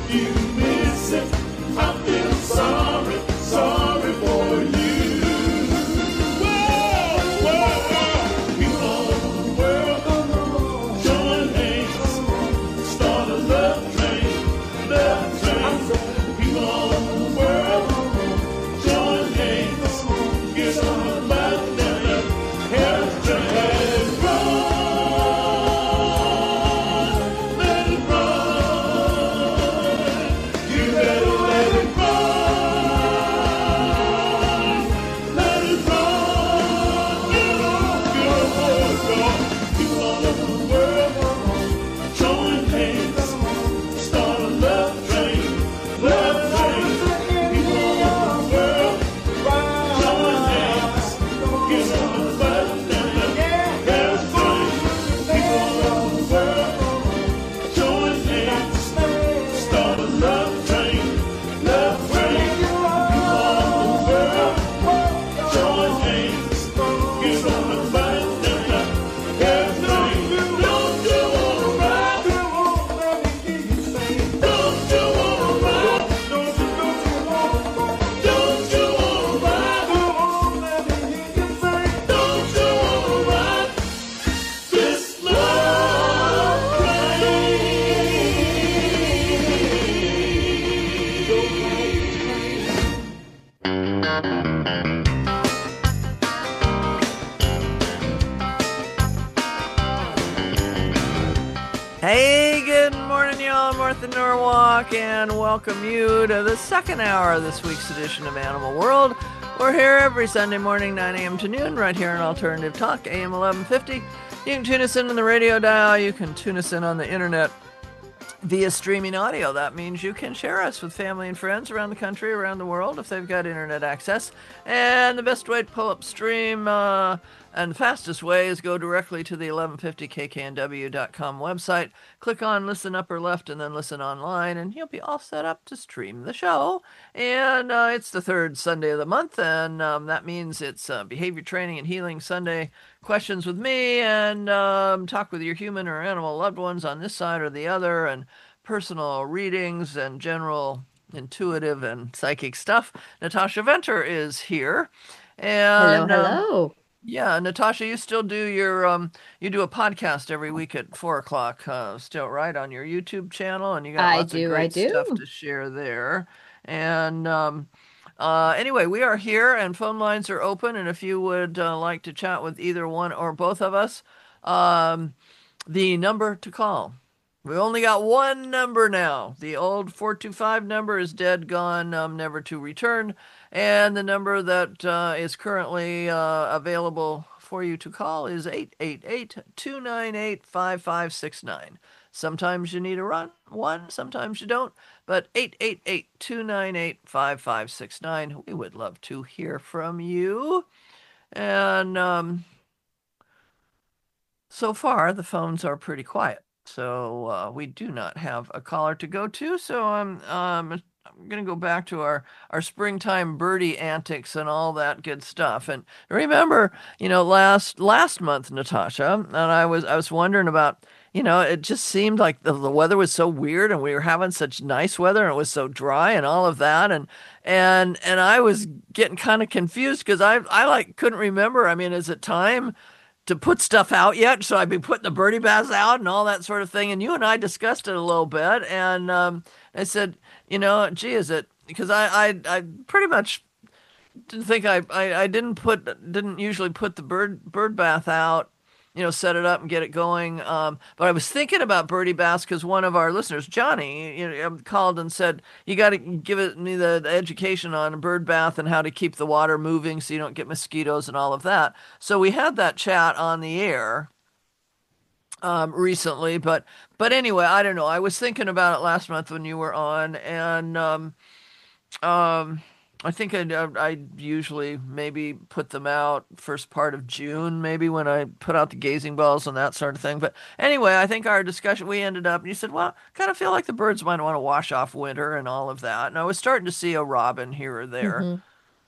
you miss it. I feel sorry, sorry for you. Whoa, whoa, whoa. People all over the world, join hands, start a love train, love train. People all over the world, join hands, get on the button, help train. Hey, good morning, y'all. Martha Norwalk, and welcome you to the second hour of this week's edition of Animal World. We're here every Sunday morning, 9 a.m. to noon, right here on Alternative Talk, AM 1150. You can tune us in on the radio dial. You can tune us in on the internet via streaming audio. That means you can share us with family and friends around the country, around the world, if they've got internet access. And the best way to pull up stream and the fastest way is go directly to the 1150kknw.com website, click on listen upper left, and then listen online, and you'll be all set up to stream the show. And it's the third Sunday of the month, and that means it's Behavior Training and Healing Sunday, questions with me, and talk with your human or animal loved ones on this side or the other, and personal readings and general intuitive and psychic stuff. Natasha Venter is here. And Hello. yeah, Natasha, you still do your you do a podcast every week at 4 o'clock, still, right, on your YouTube channel, and you got lots of great stuff to share there. And anyway, we are here, and phone lines are open, and if you would like to chat with either one or both of us, the number to call. We only got one number now. The old 425 number is dead, gone, never to return. And the number that is currently available for you to call is 888-298-5569. Sometimes you need a one, sometimes you don't, but 888-298-5569. We would love to hear from you. And so far, the phones are pretty quiet. So we do not have a caller to go to. So I'm going to go back to our springtime birdie antics and all that good stuff. And remember, last month, Natasha, and I was wondering about, it just seemed like the weather was so weird, and we were having such nice weather, and it was so dry and all of that. And I was getting kind of confused because I couldn't remember. I mean, is it time to put stuff out yet? So I'd be putting the birdie baths out and all that sort of thing. And you and I discussed it a little bit. And I said, gee, is it, because I pretty much didn't think I didn't usually put the bird bath out, set it up and get it going. But I was thinking about birdie baths because one of our listeners, Johnny, called and said, you got to give me the education on a bird bath and how to keep the water moving so you don't get mosquitoes and all of that. So we had that chat on the air recently, but anyway, I don't know. I was thinking about it last month when you were on, and I think I usually maybe put them out first part of June, maybe when I put out the gazing balls and that sort of thing. But anyway, I think our discussion, we ended up, and you said, well, kind of feel like the birds might want to wash off winter and all of that. And I was starting to see a robin here or there.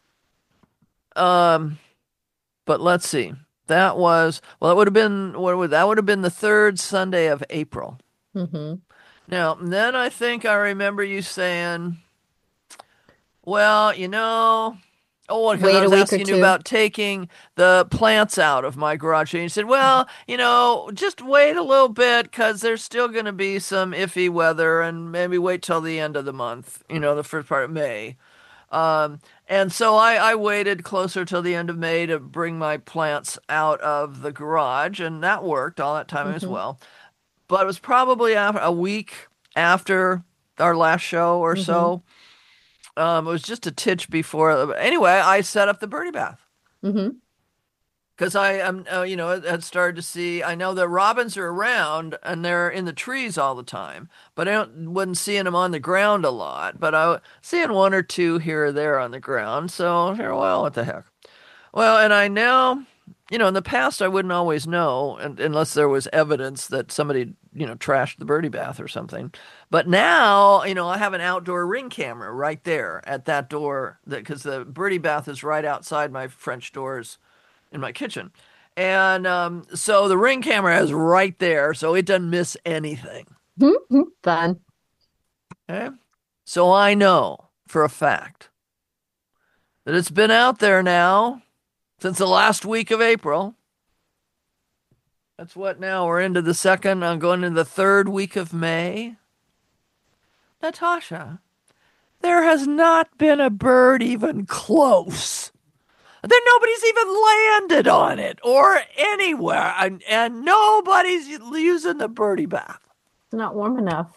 But let's see. That would have been the third Sunday of April. Now, then I think I remember you saying, well, oh, because I Wait a was week or asking you two. about taking the plants out of my garage. And you said, well, just wait a little bit because there's still going to be some iffy weather and maybe wait till the end of the month, the first part of May. Um, and so I waited closer till the end of May to bring my plants out of the garage, and that worked all that time as Hmm. well. But it was probably a week after our last show or Hmm. so. It was just a titch before. Anyway, I set up the birdie bath Hmm. because I am, had started to see. I know that robins are around and they're in the trees all the time, but I wasn't seeing them on the ground a lot. But I was seeing one or two here or there on the ground. So, well, what the heck? Well, and I now, in the past, I wouldn't always know unless there was evidence that somebody, trashed the birdie bath or something. But now, I have an outdoor ring camera right there at that door that because the birdie bath is right outside my French doors in my kitchen. And so the ring camera is right there, so it doesn't miss anything. Fun. Okay. So I know for a fact that it's been out there now since the last week of April. That's what now we're into the second, I'm going into the third week of May. Natasha, there has not been a bird even close. Then nobody's even landed on it or anywhere, and nobody's using the birdie bath. It's not warm enough.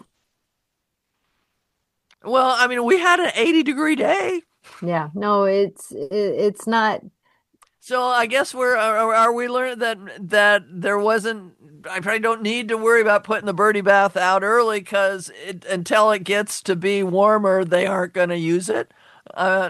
Well, I mean, we had an 80-degree day. Yeah, no, it's not. So I guess are we learning that there wasn't. I probably don't need to worry about putting the birdie bath out early because until it gets to be warmer, they aren't going to use it. Uh,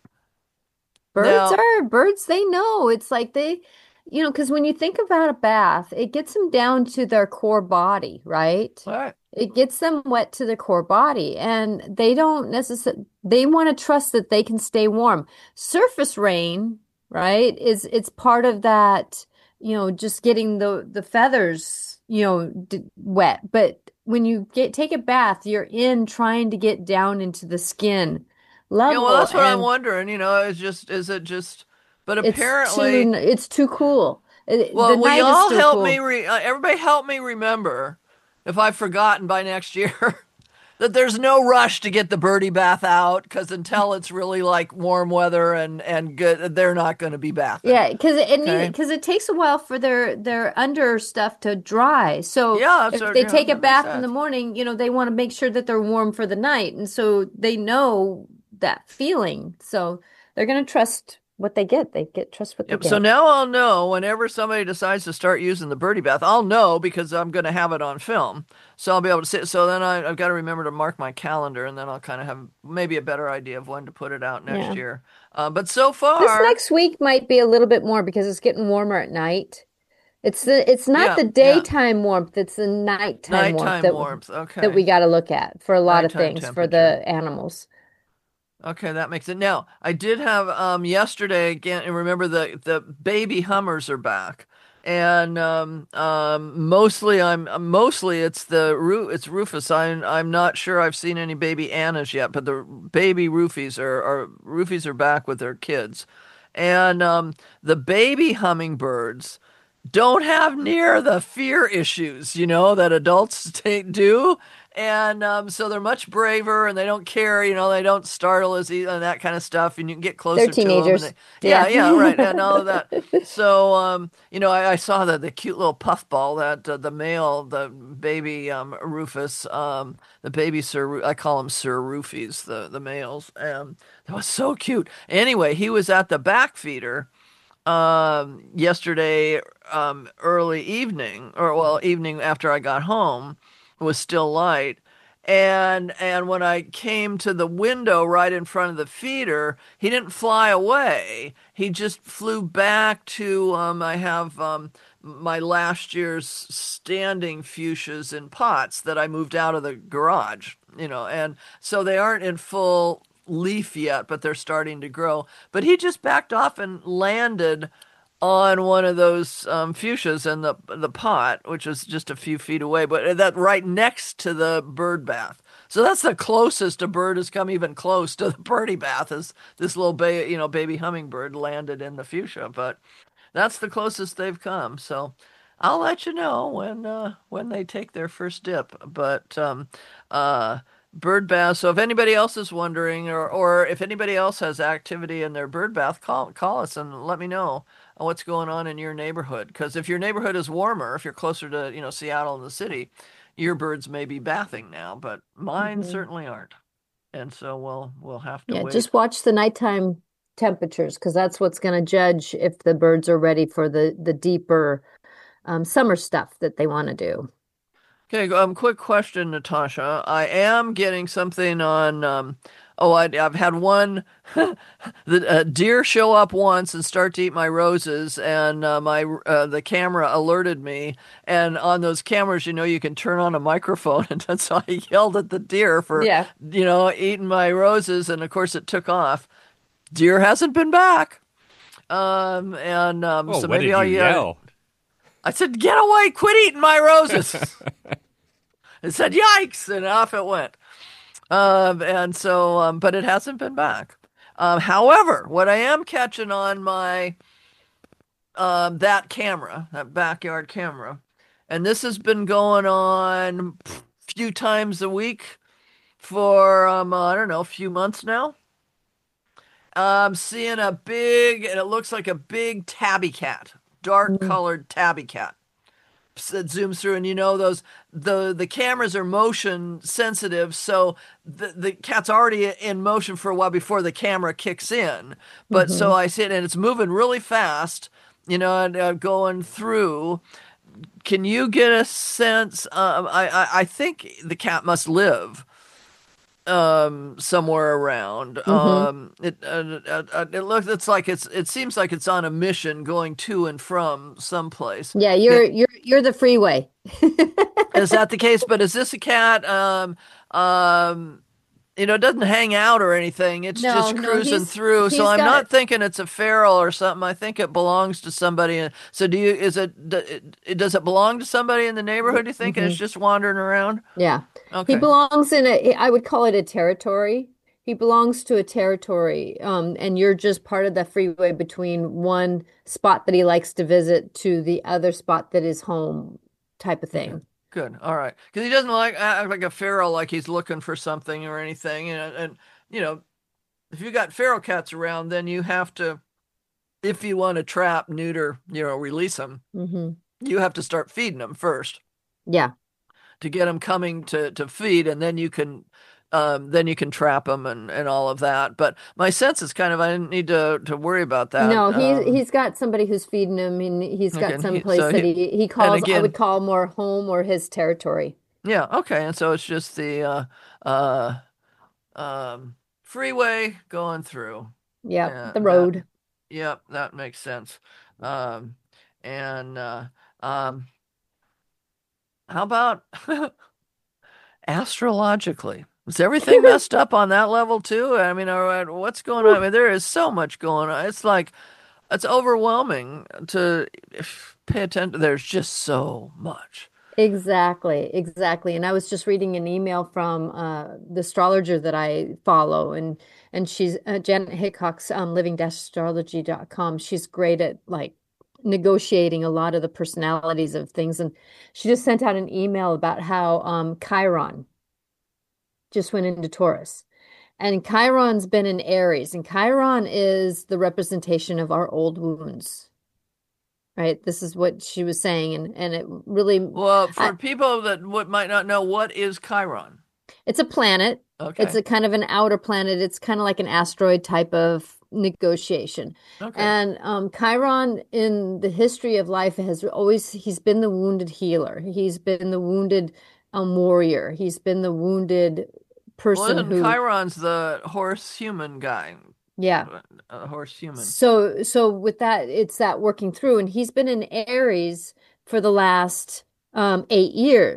now, Birds, they know. It's like because when you think about a bath, it gets them down to their core body, right? all right. It gets them wet to their core body, and they don't necessarily, they want to trust that they can stay warm. Surface rain, right, it's part of that, just getting the feathers, d wet. But when you take a bath, you're in trying to get down into the skin Yeah, well, level, that's what I'm and wondering. Is it just? But apparently, it's too cool. The well, will night is y'all still help me? cool. Everybody help me remember if I've forgotten by next year that there's no rush to get the birdie bath out because until it's really like warm weather and good, they're not going to be bathing. Yeah, Okay. because it takes a while for their under stuff to dry. So Yeah, if they take a that makes bath in the sense. morning, they want to make sure that they're warm for the night, and so they know that feeling. So they're gonna trust what they get. They get trust what they Yep. So get. now I'll know whenever somebody decides to start using the birdie bath, I'll know because I'm going to have it on film. So I'll be able to see it. So then I've got to remember to mark my calendar and then I'll kind of have maybe a better idea of when to put it out next Yeah. year. But so This far, next week might be a little bit more because it's getting warmer at night. It's not yeah, the yeah. daytime warmth, it's the nighttime warmth Nighttime warmth. that Okay. we got to look at for a lot of Nighttime things for temperature. the animals. Okay, that makes it. Now, I did have yesterday again, and remember the baby Hummers are back. And mostly it's it's Rufus. I'm not sure I've seen any baby Annas yet, but the baby Roofies are back with their kids. And the baby hummingbirds don't have near the fear issues, that adults do. And so they're much braver and they don't care, they don't startle as easy and that kind of stuff. And you can get They're closer to them. And teenagers. they, yeah, Yeah. yeah, right. And all of that. So, I saw the cute little puffball that the male, the baby Rufus, the baby I call them Sir Roofies, the males. That was so cute. Anyway, he was at the back feeder yesterday early evening or well evening after I got home it was still light and when I came to the window right in front of the feeder he didn't fly away he just flew back to I have my last year's standing fuchsias in pots that I moved out of the garage and so they aren't in full leaf yet but they're starting to grow but he just backed off and landed on one of those fuchsias in the pot, which is just a few feet away, but that right next to the bird bath. So that's the closest a bird has come even close to the birdie bath is this little baby hummingbird landed in the fuchsia, but that's the closest they've come. So I'll let you know when they take their first dip. But uh bird bath. So if anybody else is wondering or if anybody else has activity in their bird bath, call us and let me know what's going on in your neighborhood. Because if your neighborhood is warmer, if you're closer to, Seattle and the city, your birds may be bathing now, but mine Hmm. certainly aren't. And so we'll have to Yeah, wait. just watch the nighttime temperatures because that's what's going to judge if the birds are ready for the deeper summer stuff that they want to do. Okay, quick question, Natasha. I am getting something on. I've had one the deer show up once and start to eat my roses, and the camera alerted me. And on those cameras, you can turn on a microphone, and so I yelled at the deer for, Yeah. eating my roses, and of course it took off. Deer hasn't been back. And Oh, so what maybe did I'll you yeah. yell? I said, "Get away! Quit eating my roses!" It said, "Yikes!" and off it went. And so, but it hasn't been back. However, what I am catching on my that camera, that backyard camera, and this has been going on a few times a week for I don't know, a few months now. I'm seeing a big, and it looks like a big tabby cat, dark Mm. colored tabby cat that zooms through, and those the cameras are motion sensitive, so the cat's already in motion for a while before the camera kicks in. But so Hmm. I see it, and it's moving really fast, and going through. Can you get a sense? I think the cat must live somewhere around. Hmm. It's like it seems like it's on a mission going to and from someplace. Yeah, Can, you're the freeway. Is that the case? But is this a cat? Um, it doesn't hang out or anything. It's No, just no, cruising through. So he's I'm got not thinking it's a feral or something. I think it belongs to somebody. So does it belong to somebody in the neighborhood, you think, and it's Mhm. just wandering around? Yeah. He Okay. belongs in I would call it a territory. He belongs to a territory, and you're just part of the freeway between one spot that he likes to visit to the other spot that is home type of Okay. thing. Good. All right. Because he doesn't act like a feral, like he's looking for something or anything. And you know, if you got feral cats around, then you have to, if you want to trap, neuter, release them, Hmm. you have to start feeding them first Yeah. to get them coming to feed, and then you can trap them and all of that. But my sense is kind of I didn't need to worry about that. No, he's got somebody who's feeding him, and he's got Again, some he, place so that he he and calls, I would again, call more home or his territory. yeah, okay, and so it's just the uh freeway going through. Yep, Yeah, the road. yep, that makes sense. Um, and um, how about astrologically? Is everything messed up on that level too? I mean, what's going on? I mean, there is so much going on. It's like it's overwhelming to pay attention. There's just so much. Exactly, exactly. And I was just reading an email from the astrologer that I follow, and she's Janet Hickok's living-astrology.com. She's great at like negotiating a lot of the personalities of things, and she just sent out an email about how Chiron just went into Taurus. And Chiron's been in Aries, and Chiron is the representation of our old wounds, right? This is what she was saying, and it really, Well, I, for people that might not know, what is Chiron? it's a planet. It's Okay. a kind of an outer planet. It's kind of like an asteroid type of negotiation. Okay. And Chiron in the history of life he's been the wounded healer. He's been the wounded warrior. He's been the wounded Well, person isn't who, Chiron's the horse human guy? yeah. Horse human. So with that, it's that working through, and he's been in Aries for the last 8 years.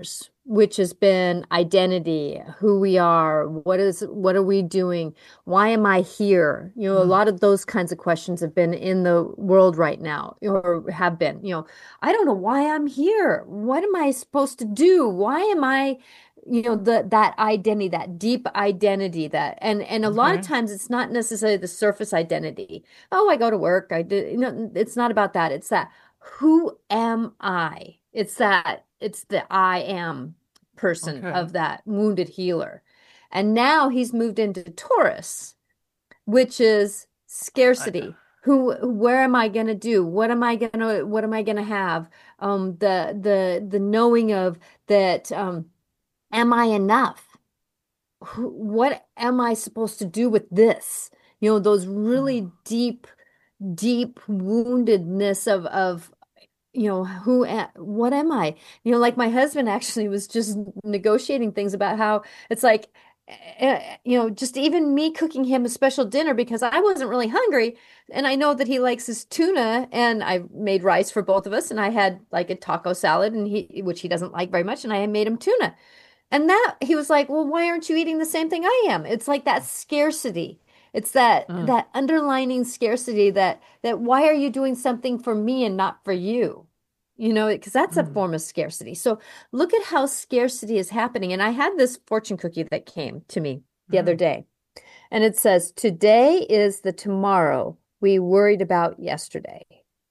which has been identity, who we are, what are we doing? Why am I here? You know, a Mm. lot of those kinds of questions have been in the world right now, or have been. I don't know why I'm here. What am I supposed to do? Why am I, that identity, that deep identity that and a lot of Okay. times it's not necessarily the surface identity. Oh, I go to work, I did, it's not about that. It's that who am I? It's the I am person Okay. of that wounded healer. And now he's moved into Taurus, which is I, scarcity. Where am I gonna do? What am I gonna have? The knowing of that, am I enough? What am I supposed to do with this? Those mm. really deep woundedness of what am I? Like my husband actually was just negotiating things about how it's like, just even me cooking him a special dinner because I wasn't really hungry. And I know that he likes his tuna, and I made rice for both of us. And I had like a taco salad, which he doesn't like very much. And I had made him tuna. And that he was like, well, why aren't you eating the same thing I am? It's like that scarcity. It's Mm. that underlining scarcity that why are you doing something for me and not for you? Because that's a Mm. form of scarcity. So look at how scarcity is happening. And I had this fortune cookie that came to me the other Mm. day, and it says, "Today is the tomorrow we worried about yesterday."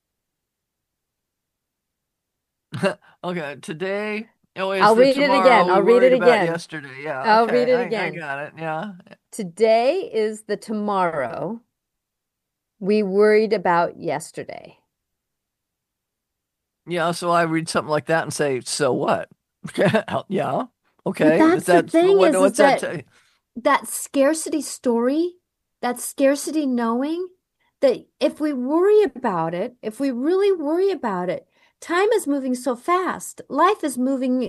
Okay, today is I'll the read it again. tomorrow we I'll read it worried about again. yesterday. Yeah, I'll read okay, it I again. got it. Yeah. Today is the tomorrow we worried about yesterday. Yeah, so I read something like that and say, so what? Yeah, But okay. Is that's the that thing is what's that that tell that scarcity story, that scarcity knowing that if we worry about it, if we really worry about it, time is moving so fast. Life is moving,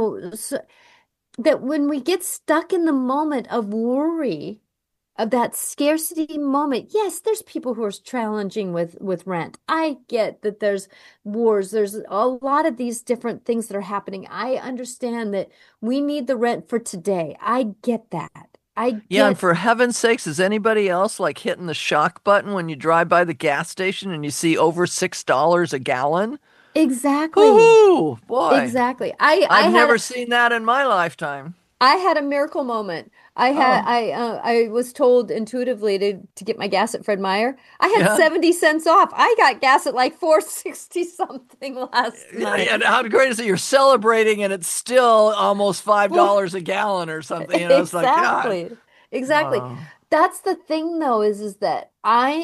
that when we get stuck in the moment of worry, of that scarcity moment, yes, there's people who are challenging with rent. I get that there's wars, there's a lot of these different things that are happening. I understand that we need the rent for today. I get that. I Yeah, and get for heaven's sakes, is anybody else like hitting the shock button when you drive by the gas station and you see over $6 a gallon? exactly. Hoo-hoo, boy. Exactly. I I I've had never seen that in my lifetime. I had a miracle moment. Oh, I was told intuitively to get my gas at Fred Meyer. I had yeah. 70 cents off. I got gas at like 460 something last Yeah, night. and how great is it? You're celebrating and it's still almost five Well, dollars a gallon or something. It's like, God. exactly. Exactly. Oh, That's the thing though, is that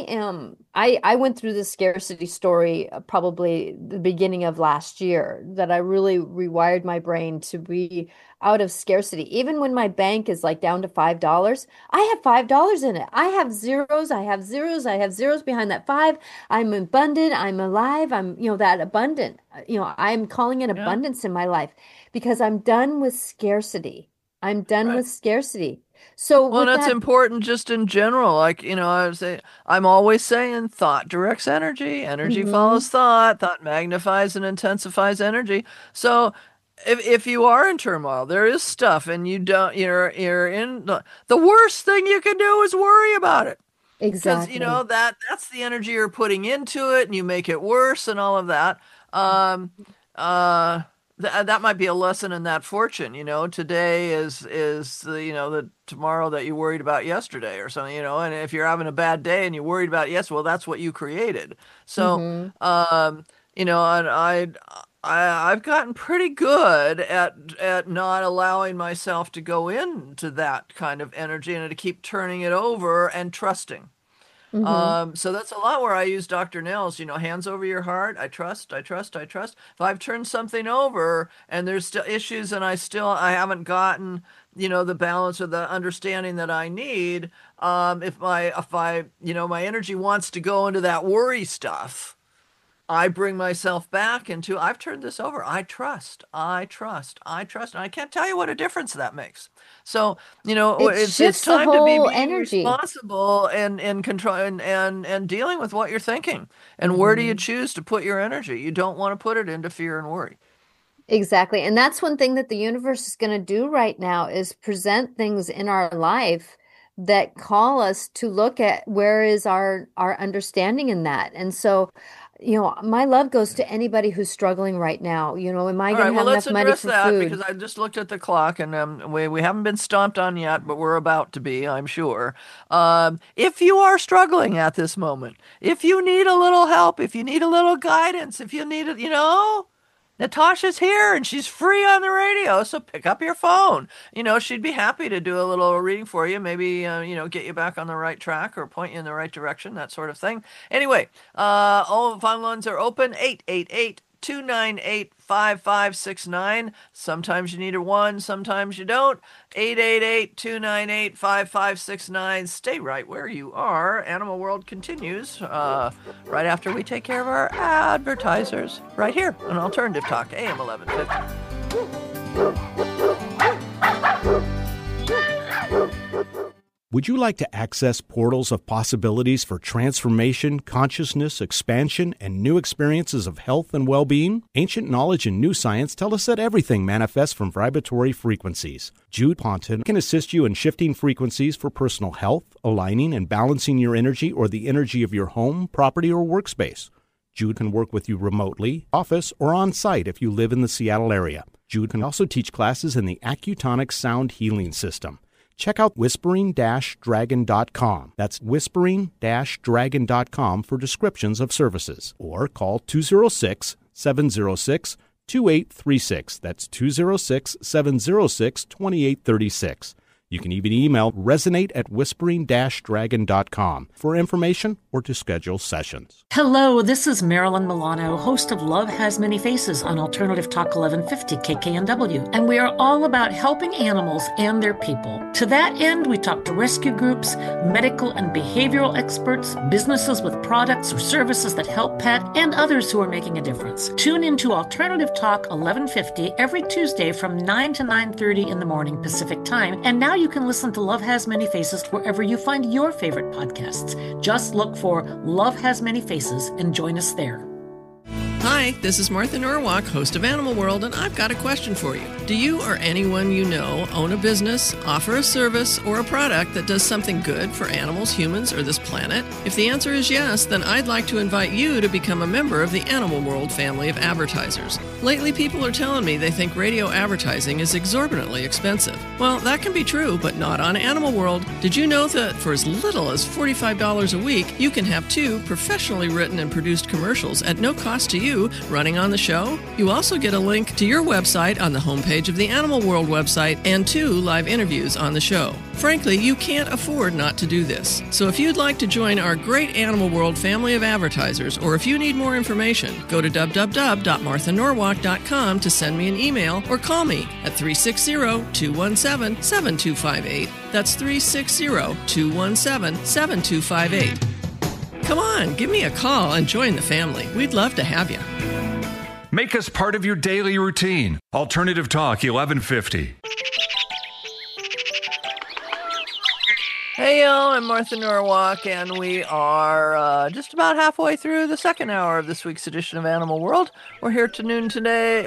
I went through this scarcity story, probably the beginning of last year, that I really rewired my brain to be out of scarcity. Even when my bank is like down to $5, I have $5 in it. I have zeros, I have zeros, I have zeros behind that five. I'm abundant, I'm alive, I'm, that abundant. I'm calling it yeah. abundance in my life because I'm done with scarcity. I'm done Right. with scarcity. So Well, and with that's that, important just in general. Like, I'm always saying thought directs energy, energy follows mhm, thought magnifies and intensifies energy. So if you are in turmoil, there is stuff and you're in the worst thing you can do is worry about it. Because exactly. that's the energy you're putting into it and you make it worse and all of that. um that might be a lesson in that fortune. Today is the the tomorrow that you worried about yesterday or something. And if you're having a bad day and you worried about yes, well, that's what you created. So Hmm. um and I've gotten pretty good at not allowing myself to go into that kind of energy and to keep turning it over and trusting. Hmm. So that's a lot where I use Dr. Nels, hands over your heart. I trust, I trust, I trust. If I've turned something over and there's still issues and I haven't gotten, the balance or the understanding that I need, if my energy wants to go into that worry stuff, I bring myself back into I've turned this over. I trust, I trust, I trust. And I can't tell you what a difference that makes. So, It it's shifts the time to be whole being energy. responsible and control and dealing with what you're thinking. And where do you Hmm. choose to put your energy? You don't want to put it into fear and worry. Exactly. And that's one thing that the universe is going to do right now is present things in our life that call us to look at where is our understanding in that. And so, my love goes to anybody who's struggling right now. Am I All going right, to well, have let's enough money address for that food? because I just looked at the clock and we haven't been stomped on yet, but we're about to be, I'm sure. If you are struggling at this moment, if you need a little help, if you need a little guidance, if you need it, Natasha's here and she's free on the radio, so pick up your phone. She'd be happy to do a little reading for you, maybe, get you back on the right track or point you in the right direction, that sort of thing. Anyway, all phone lines are open, 888-298-5569. Sometimes you need a one, sometimes you don't. 888-298-5569. Stay right where you are. Animal World continues right after we take care of our advertisers right here on Alternative Talk, AM 1150. Would you like to access portals of possibilities for transformation, consciousness, expansion, and new experiences of health and well-being? Ancient knowledge and new science tell us that everything manifests from vibratory frequencies. Jude Ponton can assist you in shifting frequencies for personal health, aligning and balancing your energy or the energy of your home, property, or workspace. Jude can work with you remotely, office, or on-site if you live in the Seattle area. Jude can also teach classes in the Accutonic Sound Healing System. Check out whispering-dragon.com. That's whispering-dragon.com for descriptions of services. Or call 206-706-2836. That's 206-706-2836. You can even email resonate@whispering-dragon.com for information or to schedule sessions. Hello, this is Marilyn Milano, host of Love Has Many Faces on Alternative Talk 1150 KKNW, and we are all about helping animals and their people. To that end, we talk to rescue groups, medical and behavioral experts, businesses with products or services that help pet, and others who are making a difference. Tune into Alternative Talk 1150 every Tuesday from 9 to 9:30 in the morning Pacific Time, and now you can listen to Love Has Many Faces wherever you find your favorite podcasts. Just look for Love Has Many Faces and join us there. Hi, this is Martha Norwalk, host of Animal World, and I've got a question for you. Do you or anyone you know own a business, offer a service, or a product that does something good for animals, humans, or this planet? If the answer is yes, then I'd like to invite you to become a member of the Animal World family of advertisers. Lately, people are telling me they think radio advertising is exorbitantly expensive. Well, that can be true, but not on Animal World. Did you know that for as little as $45 a week, you can have 2 professionally written and produced commercials at no cost to you running on the show? You also get a link to your website on the homepage of the Animal World website and 2 live interviews on the show. Frankly, you can't afford not to do this. So if you'd like to join our great Animal World family of advertisers, or if you need more information, go to www.marthanorwalk.com to send me an email or call me at 360-217-7258. That's 360-217-7258. Come on, give me a call and join the family. We'd love to have you. Make us part of your daily routine. Alternative Talk 1150. Hey, y'all, I'm Martha Norwalk, and we are just about halfway through the second hour of this week's edition of Animal World. We're here till noon today,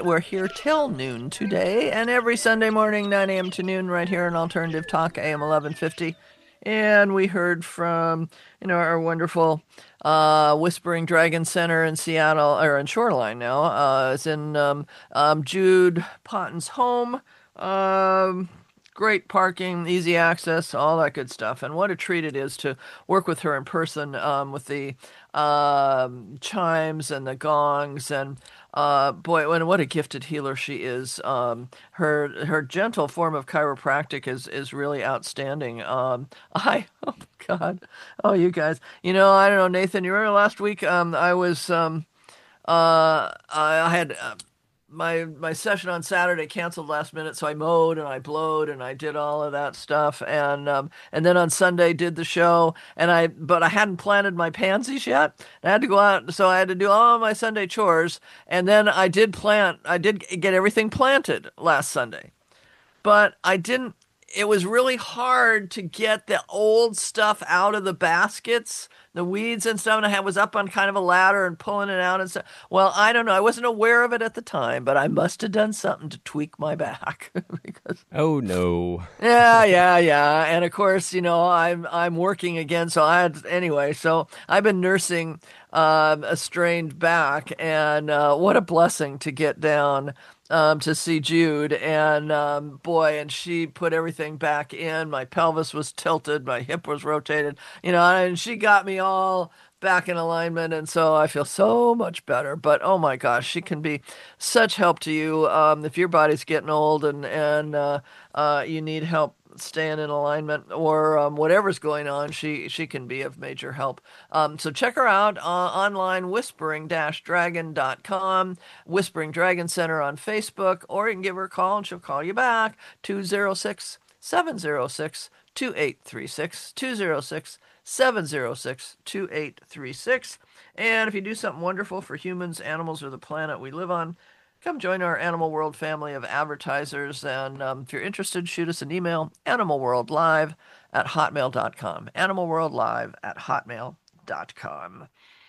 and every Sunday morning, 9 a.m. to noon, right here on Alternative Talk, AM 1150. And we heard from, our wonderful Whispering Dragon Center in Seattle, or in Shoreline now. It's in Jude Ponton's home. Great parking, easy access, all that good stuff. And what a treat it is to work with her in person with the chimes and the gongs. And boy, what a gifted healer she is. Her gentle form of chiropractic is really outstanding. Oh God, oh you guys, I don't know, Nathan. You remember last week? I was I had. My session on Saturday canceled last minute, so I mowed and I blowed and I did all of that stuff, and then on Sunday did the show, but I hadn't planted my pansies yet. I had to go out, so I had to do all of my Sunday chores, and then I did get everything planted last Sunday, but I didn't. it was really hard to get the old stuff out of the baskets, the weeds and stuff. And I was up on kind of a ladder and pulling it out and stuff. Well, I don't know. I wasn't aware of it at the time, but I must have done something to tweak my back because Oh no. yeah. And of course, I'm working again, so anyway. So I've been nursing a strained back, and what a blessing to get down to see Jude, and boy, and she put everything back in. My pelvis was tilted, my hip was rotated, and she got me all back in alignment, and so I feel so much better. But oh my gosh, she can be such help to you if your body's getting old and you need help staying in alignment or whatever's going on. She can be of major help. So check her out online, whispering-dragon.com, Whispering Dragon Center on Facebook, or you can give her a call and she'll call you back, 206-706-2836, 206-706-2836. And if you do something wonderful for humans, animals, or the planet we live on, come join our Animal World family of advertisers. And if you're interested, shoot us an email, animalworldlive@hotmail.com. Animalworldlive@hotmail.com.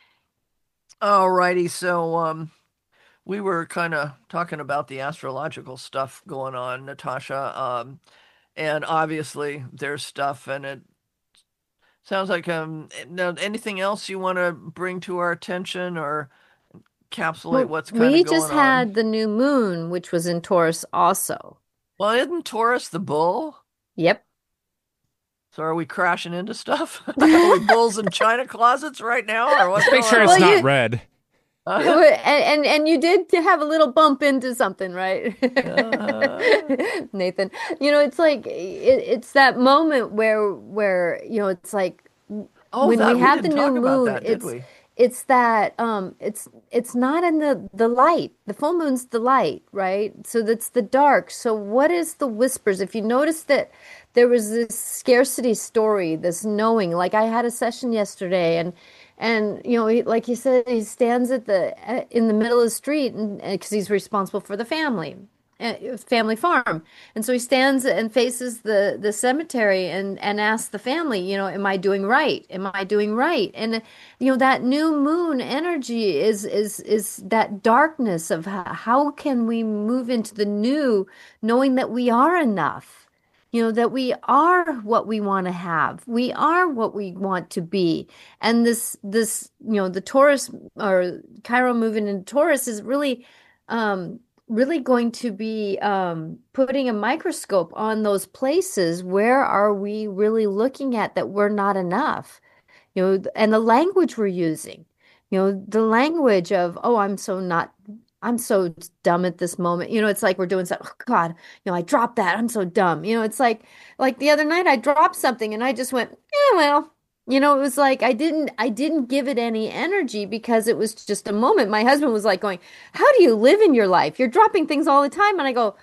All righty. So we were kind of talking about the astrological stuff going on, Natasha. And obviously there's stuff, and it sounds like now anything else you want to bring to our attention or encapsulate what's kind of we going just on? had the new moon, which was in Taurus also. Well, isn't Taurus the bull? Yep. So are we crashing into stuff? Are we bulls in china closets right now, or what's Make going sure on? it's Well, not red. And you did have a little bump into something, right? Nathan, it's like it's that moment where it's like Oh, when that we we have the didn't new talk about moon, that, did we? it's that it's not in the light. The full moon's the light, right? So that's the dark. So what is the whispers? If you notice that there was this scarcity story, this knowing, like I had a session yesterday, and like you said, he stands in the middle of the street, and because he's responsible for the family farm, and so he stands and faces the cemetery and asks the family, am I doing right? Am I doing right? And that new moon energy is that darkness of how can we move into the new, knowing that we are enough. That we are what we want to have. We are what we want to be. And the Taurus or Chiron moving into Taurus is really, really going to be putting a microscope on those places. Where are we really looking at that we're not enough? And the language we're using, the language of, oh, I'm so dumb at this moment. It's like we're doing something. Oh God, I dropped that. I'm so dumb. It's like the other night I dropped something and I just went, yeah, well, it was like I didn't give it any energy because it was just a moment. My husband was like going, how do you live in your life? You're dropping things all the time. And I go,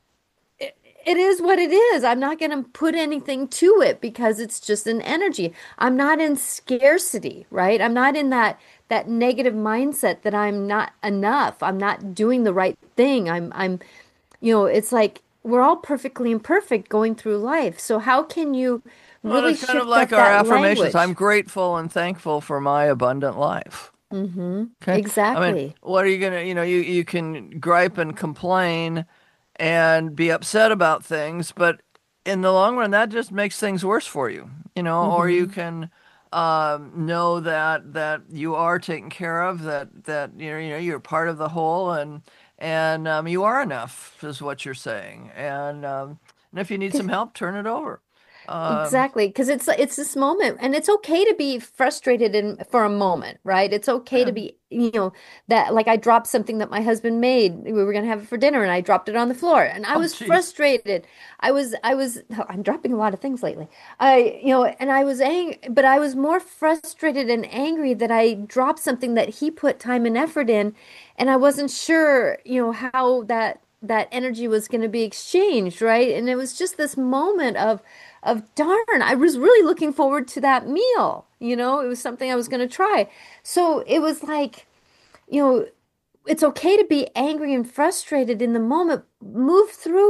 it is what it is. I'm not going to put anything to it because it's just an energy. I'm not in scarcity, right? I'm not in that negative mindset that I'm not enough. I'm not doing the right thing. It's like we're all perfectly imperfect going through life. So how can you Well, really it's kind of shift like up our that affirmations. language? I'm grateful and thankful for my abundant life. Mm-hmm. Okay. I mean, Exactly. what are you gonna, you can gripe and complain and be upset about things, but in the long run, that just makes things worse for you, or you Mm-hmm. can know that you are taken care of, that you're part of the whole, and you are enough, is what you're saying, and if you need some help, turn it over. Um, Exactly, because it's this moment, and it's okay to be frustrated for a moment, right? It's okay yeah. to be, that like I dropped something that my husband made. We were gonna have it for dinner, and I dropped it on the floor, and I Oh, was geez. frustrated. I'm dropping a lot of things lately. And I was but I was more frustrated and angry that I dropped something that he put time and effort in, and I wasn't sure, how that energy was going to be exchanged, right? And it was just this moment of darn, I was really looking forward to that meal. It was something I was going to try. So it was like, you know, it's okay to be angry and frustrated in the moment. Move through it.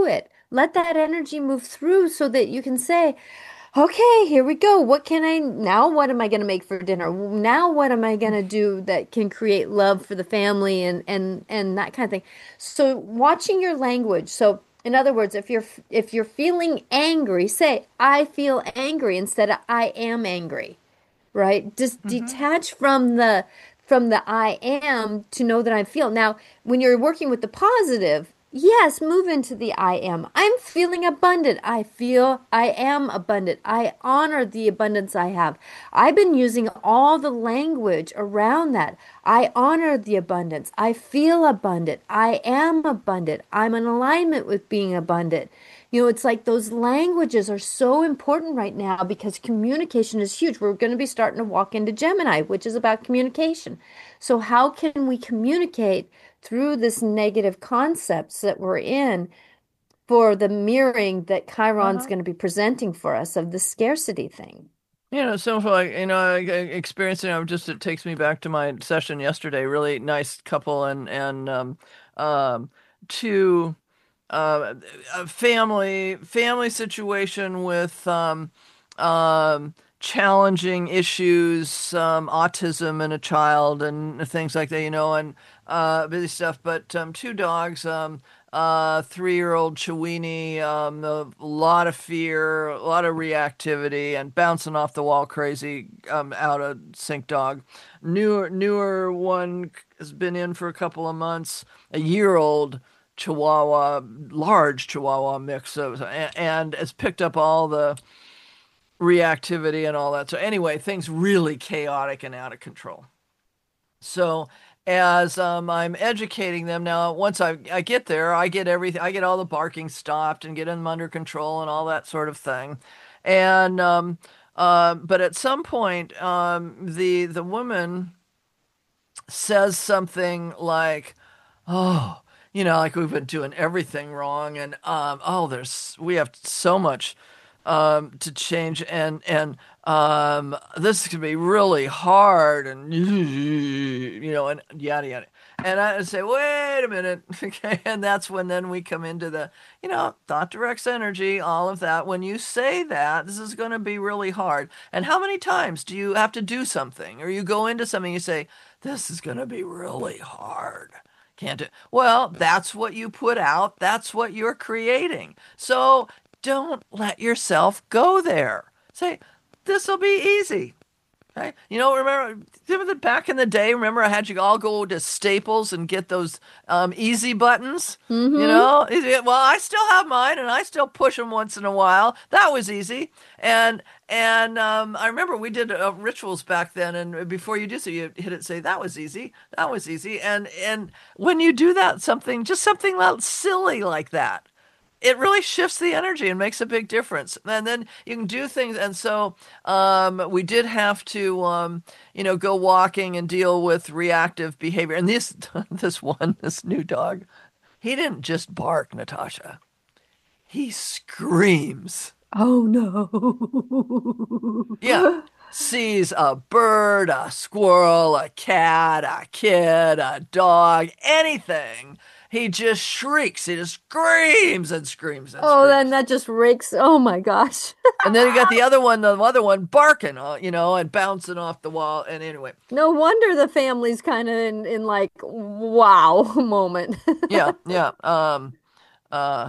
let that energy move through so that you can say, okay, here we go. What am I going to make for dinner? Now what am I going to do that can create love for the family and that kind of thing. So watching your language. So in other words, if you're feeling angry, say I feel angry instead of I am angry, right? Just Mm-hmm. detach from the I am to know that I feel. Now, when you're working with the positive, yes, move into the I am. I'm feeling abundant. I feel I am abundant. I honor the abundance I have. I've been using all the language around that. I honor the abundance. I feel abundant. I am abundant. I'm in alignment with being abundant. It's like those languages are so important right now because communication is huge. We're going to be starting to walk into Gemini, which is about communication. So, how can we communicate through this negative concepts that we're in for the mirroring that Chiron's Uh-huh. going to be presenting for us of the scarcity thing? So for like, experiencing, it takes me back to my session yesterday. Really nice couple and um, two, a family situation with challenging issues, autism in a child and things like that, and busy stuff. But two dogs, 3-year-old Chiweenie, a lot of fear, a lot of reactivity, and bouncing off the wall, crazy, out of sync dog. Newer one has been in for a couple of months. A year old. Chihuahua, large Chihuahua mix of, and has picked up all the reactivity and all that. So anyway, things really chaotic and out of control. So as I'm educating them now, once I get there, I get everything, I get all the barking stopped and get them under control and all that sort of thing. And but at some point, the woman says something like, "Oh, like we've been doing everything wrong, and we have so much to change, and this can be really hard, and and yada yada." And I say, "Wait a minute," okay, and that's when then we come into the, thought directs energy, all of that. When you say that, this is going to be really hard. And how many times do you have to do something, or you go into something, you say, "This is going to be really hard." Can't do. Well, that's what you put out. That's what you're creating. So don't let yourself go there. Say, this will be easy. Right? Remember back in the day, remember I had you all go to Staples and get those easy buttons? Mm-hmm. Well, I still have mine and I still push them once in a while. That was easy. And I remember we did rituals back then, and before you do so, you hit it, say, that was easy. That was easy. And when you do that, just something silly like that, it really shifts the energy and makes a big difference. And then you can do things. And so we did have to, go walking and deal with reactive behavior. And this new dog, he didn't just bark, Natasha. He screams. Oh no. Yeah. Sees a bird, a squirrel, a cat, a kid, a dog, anything. He just shrieks. He just screams and screams and Oh, then screams. that just rakes. Oh my gosh. And then you got the other one barking, and bouncing off the wall. And anyway, No wonder the family's kind of in like wow moment. yeah, yeah. Uh,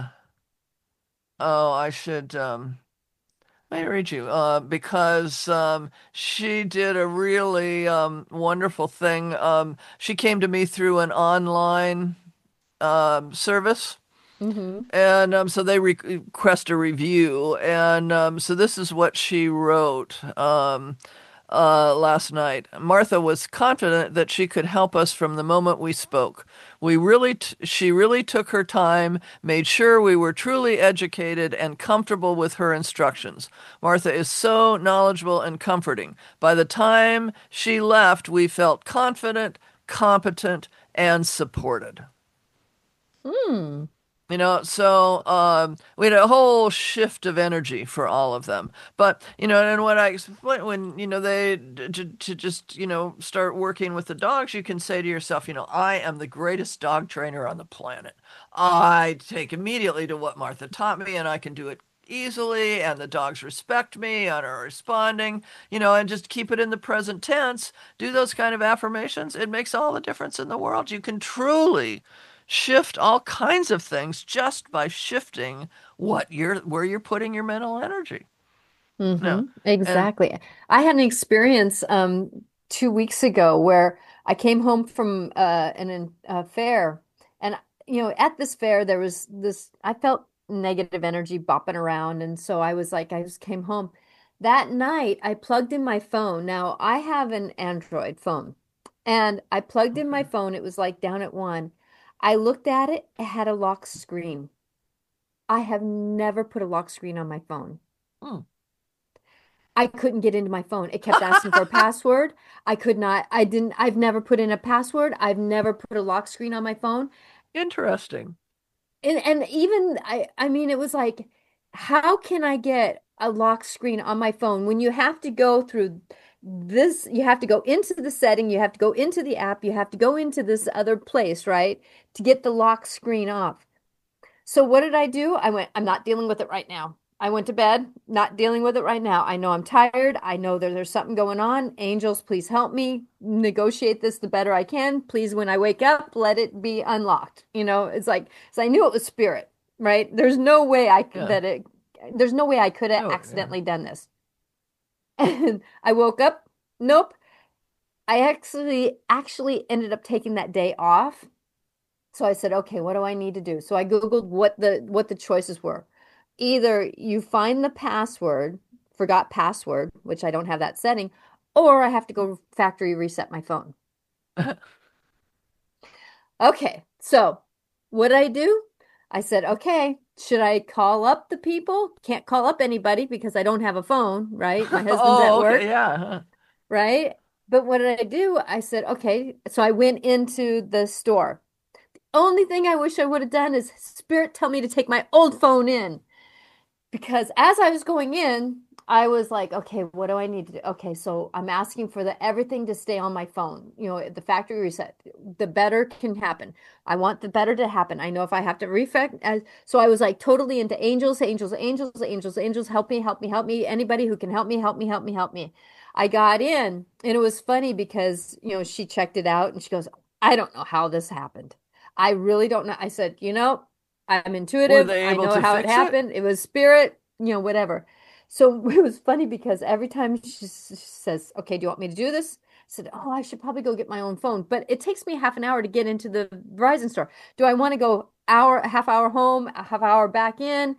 oh, I should, let me read you, because, she did a really, wonderful thing. She came to me through an online, service. Hmm. And so they request a review, and so this is what she wrote last night. Martha was confident that she could help us from the moment we spoke. She really took her time, made sure we were truly educated and comfortable with her instructions. Martha is so knowledgeable and comforting. By the time she left, we felt confident, competent, and supported. Hmm. We had a whole shift of energy for all of them. But, and what I explain when, they to just, start working with the dogs, you can say to yourself, I am the greatest dog trainer on the planet. I take immediately to what Martha taught me, and I can do it easily, and the dogs respect me and are responding, and just keep it in the present tense. Do those kind of affirmations. It makes all the difference in the world. You can truly shift all kinds of things just by shifting where you're putting your mental energy. No. And Exactly. I had an experience 2 weeks ago where I came home from a fair, and at this fair there was this. I felt negative energy bopping around, and so I was like, I just came home. That night, I plugged in my phone. Now I have an Android phone, and I plugged in my okay. phone. It was like down at one. I looked at it. It had a lock screen. I have never put a lock screen on my phone. Hmm. I couldn't get into my phone. It kept asking for a password. I could not, I've never put in a password. I've never put a lock screen on my phone. Interesting. And even I mean it was like, how can I get a lock screen on my phone when you have to go through this, you have to go into the setting, you have to go into the app, you have to go into this other place, right? To get the lock screen off. So what did I do? I went, I'm not dealing with it right now. I went to bed, not dealing with it right now. I know I'm tired. I know there's something going on. Angels, please help me negotiate this the better I can. Please, when I wake up, let it be unlocked. It's like, so I knew it was spirit, right? Yeah. There's no way I could have Oh, yeah. accidentally done this. And I woke up. Nope. I actually ended up taking that day off. So I said, okay, what do I need to do? So I Googled what the choices were. Either you find the password, forgot password, which I don't have that setting, or I have to go factory reset my phone. Okay, so what did I do? I said, okay, should I call up the people? Can't call up anybody because I don't have a phone, right? My husband's at Oh, okay. work, Yeah. right? But what did I do? I said, okay, so I went into the store. Only thing I wish I would have done is Spirit tell me to take my old phone in. Because as I was going in, I was like, okay, what do I need to do? Okay, so I'm asking for everything to stay on my phone. The factory reset. The better can happen. I want the better to happen. I know if I have to refresh. So I was like totally into angels, angels, angels, angels, angels. Help me, help me, help me. Anybody who can help me, help me, help me, help me. I got in, and it was funny because she checked it out and she goes, I don't know how this happened. I really don't know. I said, I'm Were intuitive. they I able know to how it fix it? happened. It was spirit, whatever. So it was funny because every time she says, okay, do you want me to do this? I said, oh, I should probably go get my own phone. But it takes me half an hour to get into the Verizon store. Do I want to go a half hour home, a half hour back in?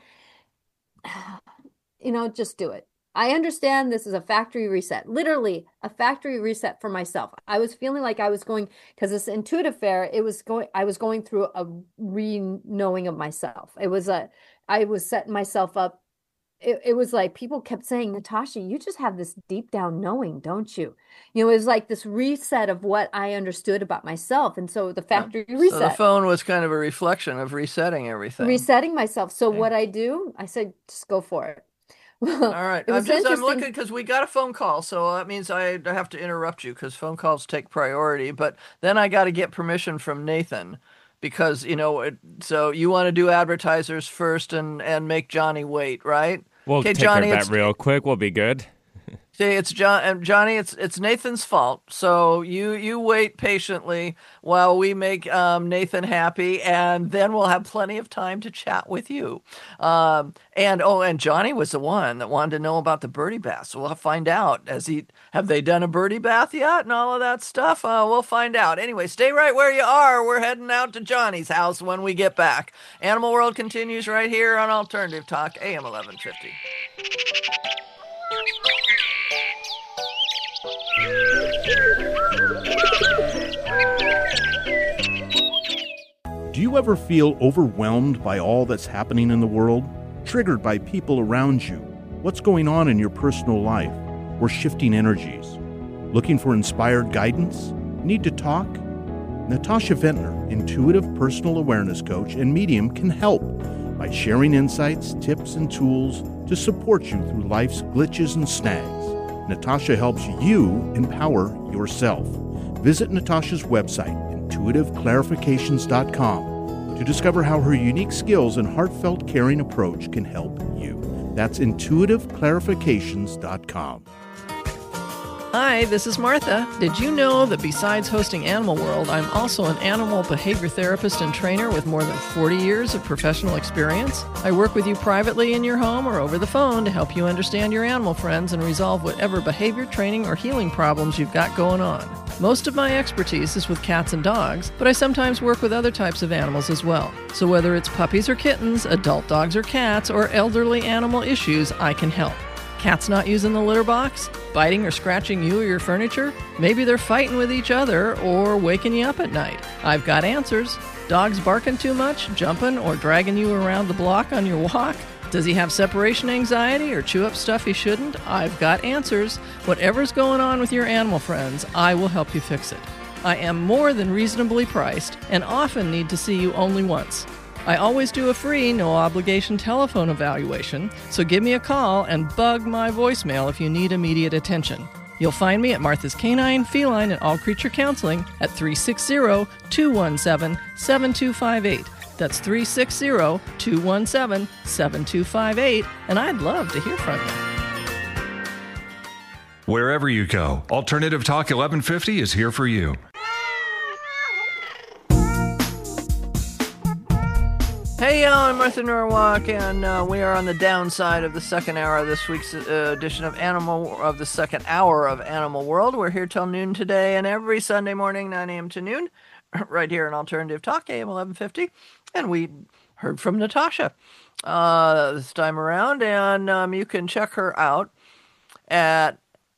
Just do it. I understand this is a factory reset, literally a factory reset for myself. I was feeling like I was going, because this intuitive fair, I was going through a re-knowing of myself. I was setting myself up. It was like people kept saying, Natasha, you just have this deep down knowing, don't you? It was like this reset of what I understood about myself. And so the Yeah. factory So the reset, phone was kind of a reflection of resetting everything. resetting myself. So Okay. what I do, I said, just go for it. Well, All right. it was I'm looking interesting. because we got a phone call, so that means I have to interrupt you because phone calls take priority. But then I got to get permission from Nathan because, so you want to do advertisers first and make Johnny wait, right? We'll Okay, take care of Johnny, that real quick. We'll be good. see, it's Johnny, it's Nathan's fault. So you wait patiently while we make Nathan happy, and then we'll have plenty of time to chat with you. And Johnny was the one that wanted to know about the birdie bath. So we'll find out. Have they done a birdie bath yet and all of that stuff? We'll find out. Anyway, stay right where you are. We're heading out to Johnny's house when we get back. Animal World continues right here on Alternative Talk, AM 1150. Do you ever feel overwhelmed by all that's happening in the world? Triggered by people around you? What's going on in your personal life? Or shifting energies? Looking for inspired guidance? Need to talk? Natasha Ventnor, intuitive personal awareness coach and medium, can help by sharing insights, tips, and tools to support you through life's glitches and snags. Natasha helps you empower yourself. Visit Natasha's website, intuitiveclarifications.com, to discover how her unique skills and heartfelt caring approach can help you. That's intuitiveclarifications.com. Hi, this is Martha. Did you know that besides hosting Animal World, I'm also an animal behavior therapist and trainer with more than 40 years of professional experience? I work with you privately in your home or over the phone to help you understand your animal friends and resolve whatever behavior training or healing problems you've got going on. Most of my expertise is with cats and dogs, but I sometimes work with other types of animals as well. So whether it's puppies or kittens, adult dogs or cats, or elderly animal issues, I can help. Cats not using the litter box? Biting or scratching you or your furniture? Maybe they're fighting with each other or waking you up at night. I've got answers. Dogs barking too much, jumping, or dragging you around the block on your walk? Does he have separation anxiety or chew up stuff he shouldn't? I've got answers. Whatever's going on with your animal friends, I will help you fix it. I am more than reasonably priced and often need to see you only once. I always do a free, no-obligation telephone evaluation, so give me a call and bug my voicemail if you need immediate attention. You'll find me at Martha's Canine, Feline, and All Creature Counseling at 360-217-7258. That's 360-217-7258, and I'd love to hear from you. Wherever you go, Alternative Talk 1150 is here for you. Hey, y'all, I'm Martha Norwalk, and we are on the downside of the second hour of this week's edition of the second hour of Animal World. We're here till noon today, and every Sunday morning, 9 a.m. to noon, right here on Alternative Talk, AM 1150. And we heard from Natasha this time around, and you can check her out at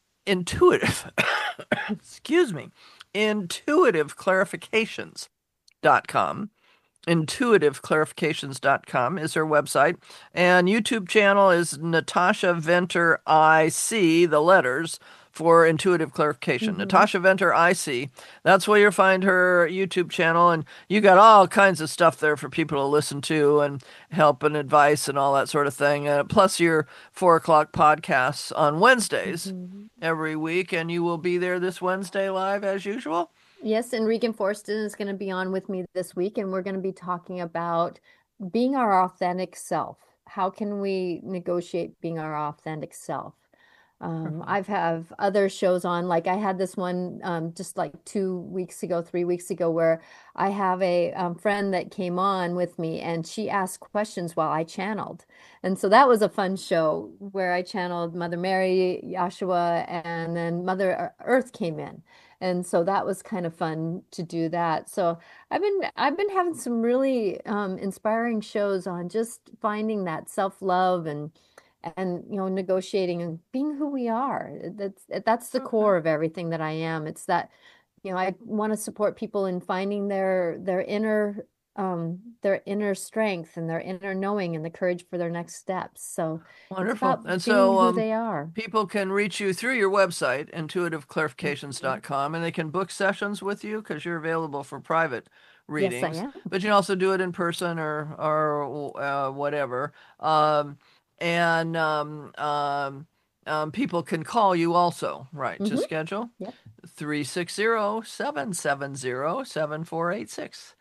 intuitiveclarifications.com. Intuitiveclarifications.com is her website, and YouTube channel is Natasha Venter IC, the letters for Intuitive Clarification. Natasha Venter IC. That's where you'll find her YouTube channel, and you got all kinds of stuff there for people to listen to and help and advice and all that sort of thing. Plus your 4 o'clock podcasts on Wednesdays every week, and you will be there this Wednesday live as usual. Yes, and Regan Forston is going to be on with me this week, and we're going to be talking about being our authentic self. How can we negotiate being our authentic self? I've have other shows on, like I had this one just like 3 weeks ago, where I have a friend that came on with me, and she asked questions while I channeled. And so that was a fun show where I channeled Mother Mary, Yahshua, and then Mother Earth came in. And so that was kind of fun to do that. So I've been having some really inspiring shows on just finding that self-love and negotiating and being who we are. That's the core of everything that I am. It's that, I want to support people in finding their inner strength and their inner knowing and the courage for their next steps. So wonderful. It's about being who they are. People can reach you through your website, intuitiveclarifications.com, and they can book sessions with you because you're available for private readings. Yes, I am. But you can also do it in person or whatever. People can call you also, right, to schedule? Yep. 360-770-7486.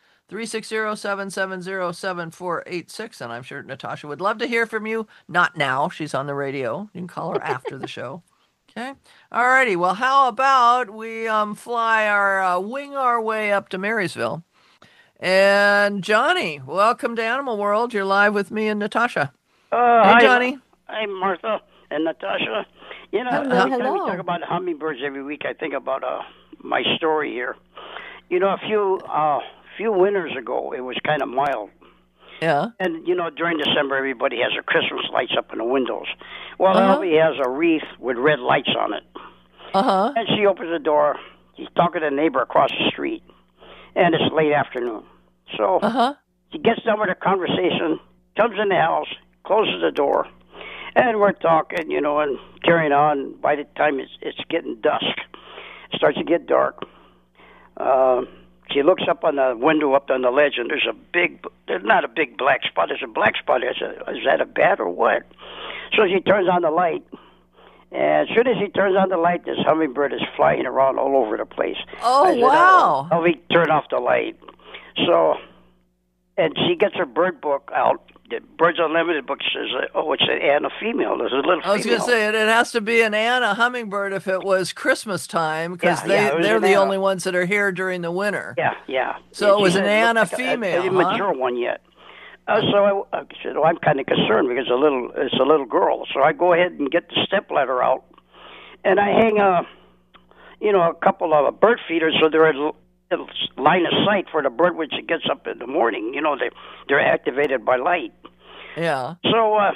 360-770-7486. And I'm sure Natasha would love to hear from you. Not now. She's on the radio. You can call her after the show. Okay. All righty. Well, how about we wing our way up to Marysville. And Johnny, welcome to Animal World. You're live with me and Natasha. Hey, Hi, Johnny. Hi, Martha and Natasha. Hello. Every time we talk about hummingbirds every week, I think about my story here. A few winters ago, it was kind of mild. Yeah. And, during December, everybody has their Christmas lights up in the windows. Well, Ellie has a wreath with red lights on it. Uh-huh. And she opens the door. She's talking to a neighbor across the street. And it's late afternoon. So she gets done with her conversation, comes in the house, closes the door, and we're talking, and carrying on. By the time it's getting dusk, it starts to get dark. she looks up on the window up on the ledge, and there's not a big black spot. There's a black spot. I said, is that a bat or what? So she turns on the light, and as soon as she turns on the light, this hummingbird is flying around all over the place. Oh, wow. Oh, we turn off the light. So, and she gets her bird book out. The Birds Unlimited book says, it's an Anna female. There's a little female. I was going to say, it has to be an Anna hummingbird if it was Christmas time, because they're the only ones that are here during the winter. Yeah. So it was an Anna female, a mature one yet. So I said, I'm kind of concerned because it's a little girl. So I go ahead and get the stepladder out, and I hang a couple of bird feeders so they're in line of sight for the bird when she gets up in the morning. They're activated by light. Yeah. So I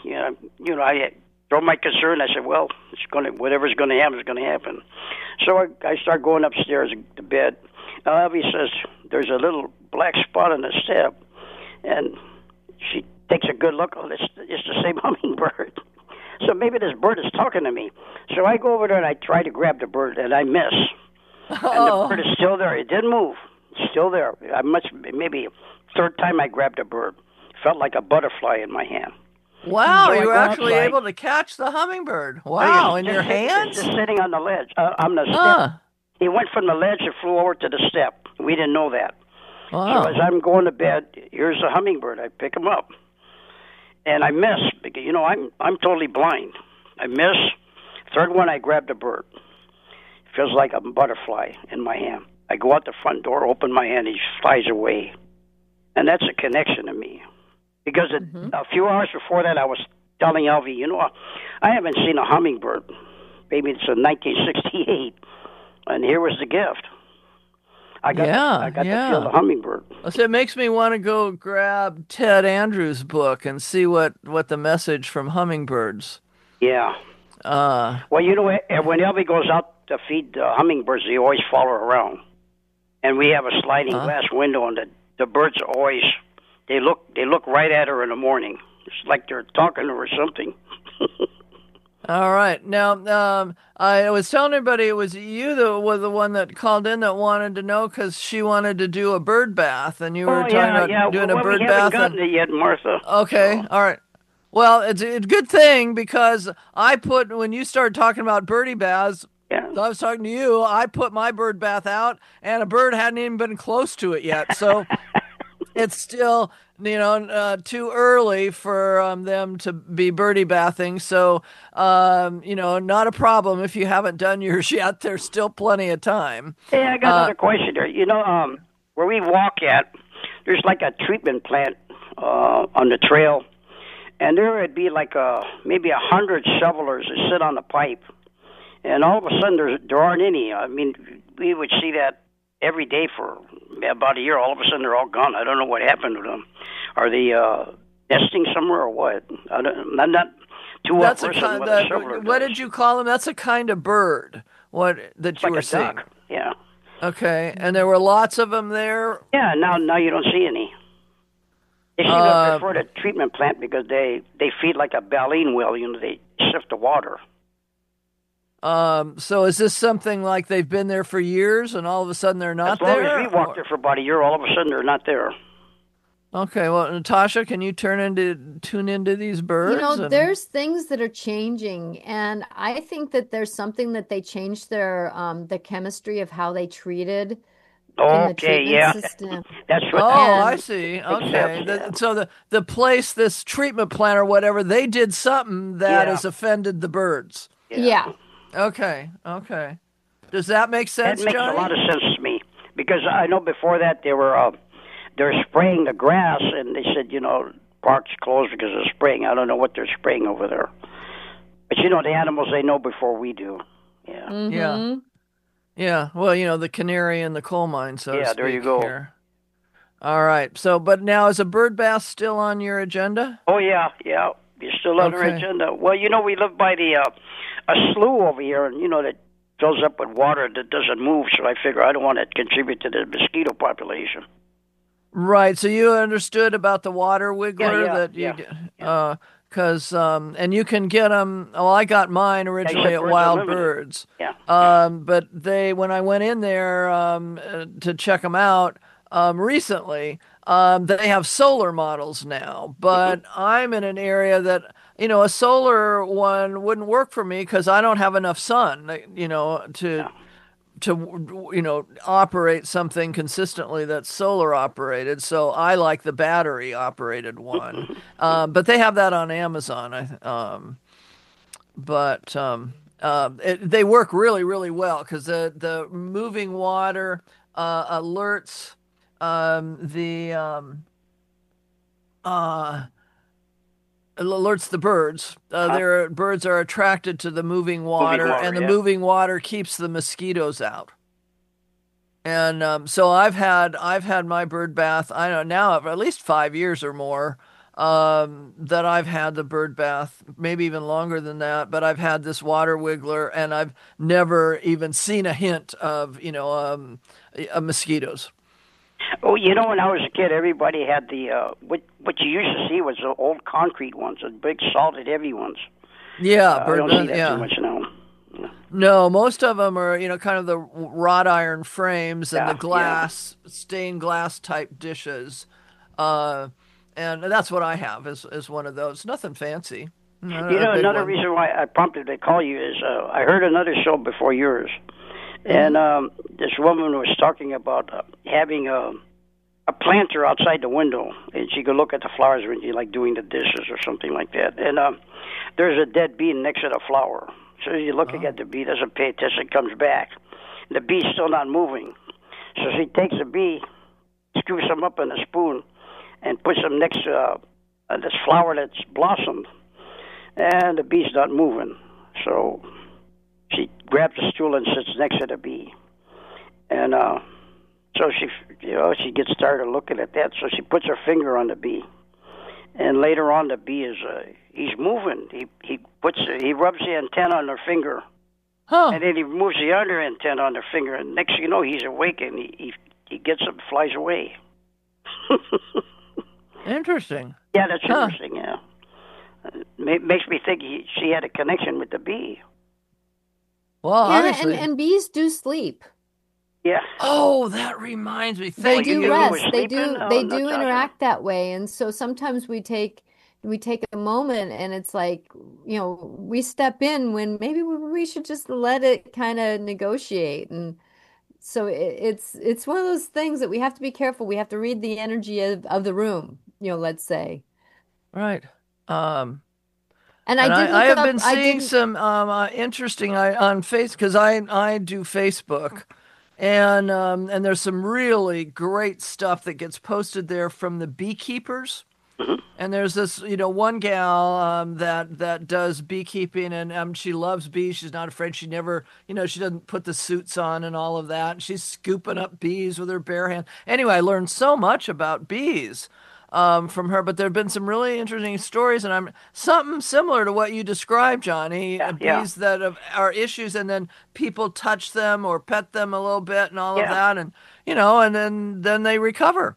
throw my concern. I said, well, whatever's going to happen is going to happen. So I start going upstairs to bed. Elvie says there's a little black spot on the step, and she takes a good look. Oh, it's the same hummingbird. So maybe this bird is talking to me. So I go over there and I try to grab the bird, and I miss. And the bird is still there. It didn't move. It's still there. Maybe third time I grabbed a bird. Felt like a butterfly in my hand. Wow, So you were actually outside. able to catch the hummingbird. Wow, in your hands? Just sitting on the ledge, on the step. He went from the ledge and flew over to the step. We didn't know that. Wow. So as I'm going to bed, here's a hummingbird. I pick him up, and I miss because I'm totally blind. I miss. Third one, I grab the bird. Feels like a butterfly in my hand. I go out the front door, open my hand, he flies away, and that's a connection to me. Because a few hours before that, I was telling Elvie, I haven't seen a hummingbird. Maybe it's in 1968, and here was the gift. I got to feel the hummingbird. So it makes me want to go grab Ted Andrews' book and see what the message from hummingbirds. Yeah. Well, when Elvie goes out to feed the hummingbirds, they always follow her around. And we have a sliding glass window, and the birds always they look right at her in the morning. It's like they're talking to her or something. All right. Now, I was telling everybody it was you that was the one that called in that wanted to know because she wanted to do a bird bath, and you were talking about doing a bird we bath. We haven't gotten it yet, Martha. Okay. All right. Well, it's a good thing because when you started talking about birdie baths, I was talking to you, I put my bird bath out, and a bird hadn't even been close to it yet. So it's still, too early for them to be birdie bathing. So, not a problem if you haven't done yours yet. There's still plenty of time. Hey, I got another question there. Where we walk at, there's like a treatment plant on the trail, and there would be like maybe 100 shovelers that sit on the pipe. And all of a sudden, there aren't any. I mean, we would see that every day for about a year. All of a sudden, they're all gone. I don't know what happened to them. Are they nesting somewhere or what? I'm not too well versed on what a shoveler What does. did you call them? That's a kind of bird. That you like were a seeing? duck. Yeah. Okay, and there were lots of them there. Yeah. Now you don't see any. They seem to prefer the treatment plant because they feed like a baleen whale. They sift the water. So is this something like they've been there for years and all of a sudden they're not there? As long as we walked there for about a year, all of a sudden they're not there. Okay, well, Natasha, can you tune into these birds? There's things that are changing, and I think that there's something that they changed their the chemistry of how they treated in the treatment system. That's what. I see. Okay, so the place, this treatment plant or whatever, they did something that has offended the birds. Yeah. Okay. Does that make sense, That makes Johnny? a lot of sense to me because I know before that they're spraying the grass, and they said parks closed because of spraying. I don't know what they're spraying over there, but the animals they know before we do. Yeah. Mm-hmm. Yeah. Well, the canary in the coal mine. So to speak, there you go. Here. All right. So, but now is a bird bath still on your agenda? Oh yeah. You're still on our agenda. Well, we live by a slough over here, and that fills up with water that doesn't move. So I figure I don't want to contribute to the mosquito population. Right. So you understood about the water wiggler and you can get them. Well, I got mine originally at Wild Birds. Yeah. But when I went in there to check them out recently, they have solar models now. But I'm in an area that, a solar one wouldn't work for me because I don't have enough sun, to operate something consistently that's solar operated. So I like the battery operated one. But they have that on Amazon. They work really, really well because the moving water alerts alerts the birds. Their birds are attracted to the moving water, and the moving water keeps the mosquitoes out. And so I've had my bird bath. I don't know now at least 5 years or more that I've had the bird bath, maybe even longer than that. But I've had this water wiggler, and I've never even seen a hint of mosquitoes. Oh, when I was a kid, everybody had the what you used to see was the old concrete ones, the big salted heavy ones. Yeah, I don't see that too much now. No, most of them are kind of the wrought iron frames and the glass stained glass type dishes, and that's what I have is one of those. Nothing fancy. Another reason why I prompted to call you is I heard another show before yours. And this woman was talking about having a planter outside the window, and she could look at the flowers when you're like doing the dishes or something like that. And there's a dead bee next to the flower. So you're looking at the bee, doesn't pay attention, comes back. The bee's still not moving. So she takes the bee, scoops them up in a spoon, and puts them next to this flower that's blossomed. And the bee's not moving. So she grabs a stool and sits next to the bee. And so she gets tired of looking at that, so she puts her finger on the bee. And later on, the bee he's moving. He rubs the antenna on her finger, and then he moves the other antenna on her finger. And next thing you know, he's awake, and he gets up, and flies away. Interesting. Yeah, that's interesting. Yeah, makes me think she had a connection with the bee. Well, obviously. And bees do sleep. Yeah. Oh, that reminds me. They do rest. They do Natasha. interact that way. And so sometimes we take a moment, and it's like, we step in when maybe we should just let it kind of negotiate. And so it's one of those things that we have to be careful. We have to read the energy of the room, let's say. Right. And I have been seeing some interesting on Facebook, because I do Facebook, and there's some really great stuff that gets posted there from the beekeepers. Mm-hmm. And there's this one gal that does beekeeping, and she loves bees. She's not afraid. She never she doesn't put the suits on and all of that. She's scooping up bees with her bare hand. Anyway, I learned so much about bees from her, but there have been some really interesting stories, and something similar to what you described, Johnny. Bees that are issues, and then people touch them or pet them a little bit and all of that, and and then they recover.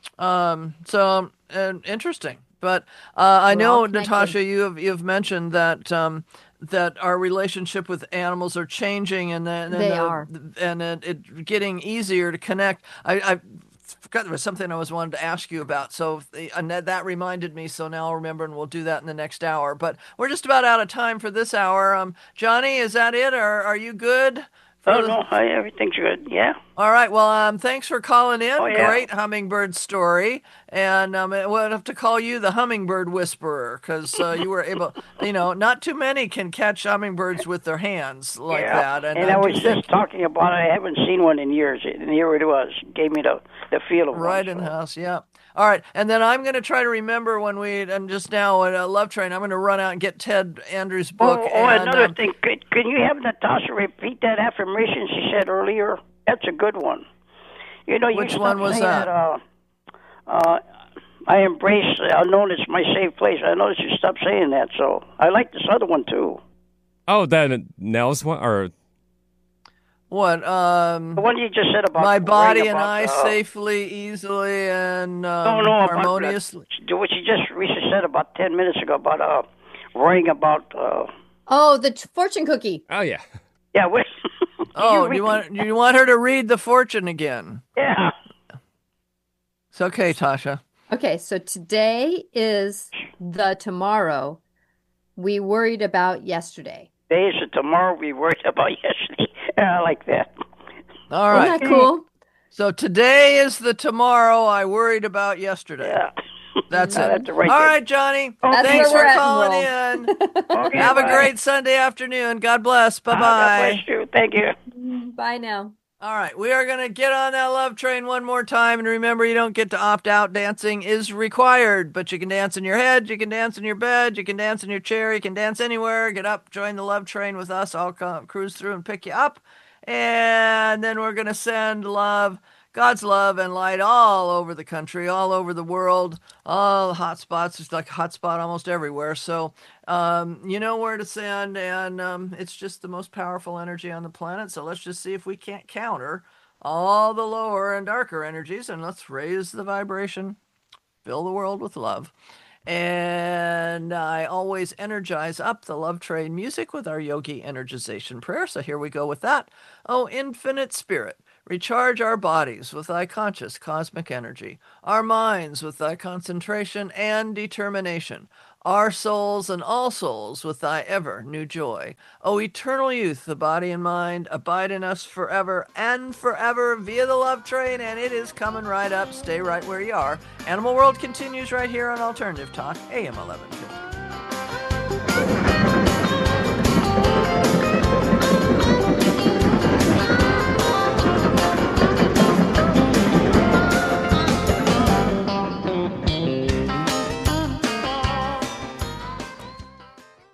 So interesting. But I know, Natasha, you've mentioned that that our relationship with animals are changing, and they are, and it getting easier to connect. I forgot there was something I wanted to ask you about. So that reminded me. So now I'll remember, and we'll do that in the next hour. But we're just about out of time for this hour. Johnny, is that it? Or are you good? No, everything's good. Yeah. All right. Well, thanks for calling in. Oh, yeah. Great hummingbird story. And we'll have to call you the hummingbird whisperer, because you were able, not too many can catch hummingbirds with their hands like that. And I was just talking about it. I haven't seen one in years. And here it was. Gave me the feel of right one, in the house. Yeah. All right. And then I'm going to try to remember and just now at Love Train, I'm going to run out and get Ted Andrews' book. Another thing. Can you have Natasha repeat that affirmation she said earlier? That's a good one. Which one was that? I embrace unknown is my safe place. I noticed you stopped saying that, so I like this other one too. Oh, that Nels one, or what? The one you just said about my body and I safely, easily, and harmoniously. What you just recently said about 10 minutes ago about worrying about. The fortune cookie. Oh yeah. Yeah. Oh, do you want her to read the fortune again? Yeah. It's okay, Tasha. Okay, so today is the tomorrow we worried about yesterday. Today is the tomorrow we worried about yesterday. I like that. All right. Isn't that cool? So today is the tomorrow I worried about yesterday. Yeah. That's it. That's right. All right, Johnny. That's Thanks where for we're at, calling Will. in. Okay, Have a bye. great Sunday afternoon. God bless. Bye-bye. God bless you. Thank you. Bye now. All right, we are going to get on that love train one more time. And remember, you don't get to opt out. Dancing is required, but you can dance in your head, you can dance in your bed, you can dance in your chair, you can dance anywhere. Get up, join the love train with us. I'll cruise through and pick you up. And then we're going to send love, God's love and light all over the country, all over the world, all the hot spots. It's like a hot spot almost everywhere. So you know where to send, and it's just the most powerful energy on the planet. So let's just see if we can't counter all the lower and darker energies, and let's raise the vibration, fill the world with love. And I always energize up the love train music with our yogi energization prayer. So here we go with that. Oh, infinite spirit, recharge our bodies with thy conscious cosmic energy, our minds with thy concentration and determination, our souls and all souls with thy ever new joy. O eternal youth, the body and mind, abide in us forever and forever via the love train, and it is coming right up. Stay right where you are. Animal World continues right here on Alternative Talk, AM 1150.